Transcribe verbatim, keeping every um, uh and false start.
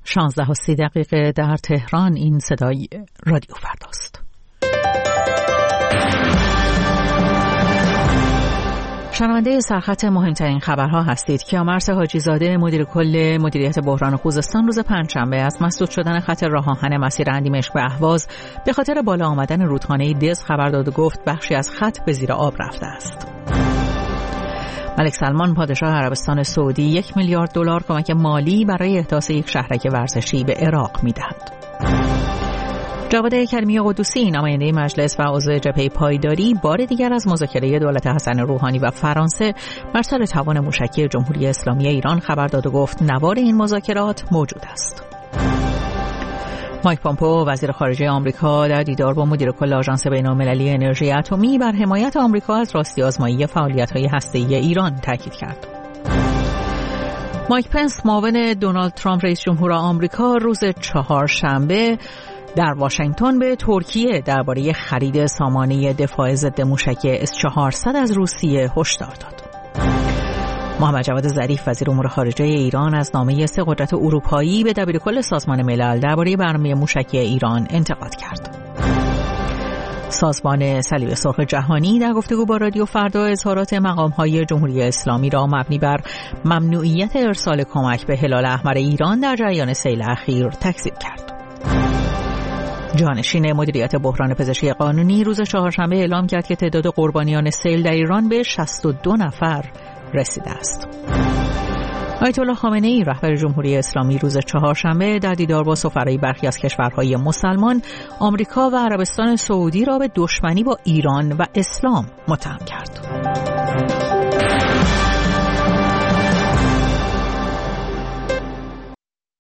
شانزده و سی دقیقه در تهران. این صدای رادیو فرداست. شنونده سرخط مهمترین خبرها هستید. کیامرث حاجی زاده مدیر کل مدیریت بحران خوزستان روز پنجشنبه از مسدود شدن خط راه آهن مسیر اندیمشک به اهواز به خاطر بالا آمدن رودخانه دز خبر داد و گفت بخشی از خط به زیر آب رفته است. ملک سلمان پادشاه عربستان سعودی یک میلیارد دلار کمک مالی برای احداث یک شهرک ورزشی به عراق می‌دهد. جواد کریمی قدوسی نماینده مجلس و عضو جبهه پایداری بار دیگر از مذاکره دولت حسن روحانی و فرانسه بر سر توان موشکی جمهوری اسلامی ایران خبر داد و گفت نوار این مذاکرات موجود است. مایک پامپو وزیر خارجه آمریکا در دیدار با مدیر کل آژانس بین‌المللی انرژی اتمی بر حمایت آمریکا از راستی آزمایی فعالیت‌های هسته‌ای ایران تاکید کرد. مایک پنس معاون دونالد ترامپ رئیس جمهور آمریکا روز چهارشنبه در واشنگتن به ترکیه درباره خرید سامانه دفاع ضد موشک اس چهارصد از روسیه هشدار داد. محمد جواد ظریف وزیر امور خارجه ایران از نامه سه قدرت اروپایی به دبیرکل سازمان ملل درباره برنامه موشکی ایران انتقاد کرد. سازمان صلیب سرخ جهانی در گفتگو با رادیو فردا اظهارات مقام‌های جمهوری اسلامی را مبنی بر ممنوعیت ارسال کمک به هلال احمر ایران در جریان سیل اخیر تکذیب کرد. جانشین مدیریت بحران پزشکی قانونی روز چهارشنبه اعلام کرد که تعداد قربانیان سیل در ایران به شصت و دو نفر رسیده است. آیت الله خامنه‌ای رهبر جمهوری اسلامی روز چهارشنبه در دیدار با سفرای برخی از کشورهای مسلمان آمریکا و عربستان سعودی را به دشمنی با ایران و اسلام متهم کرد.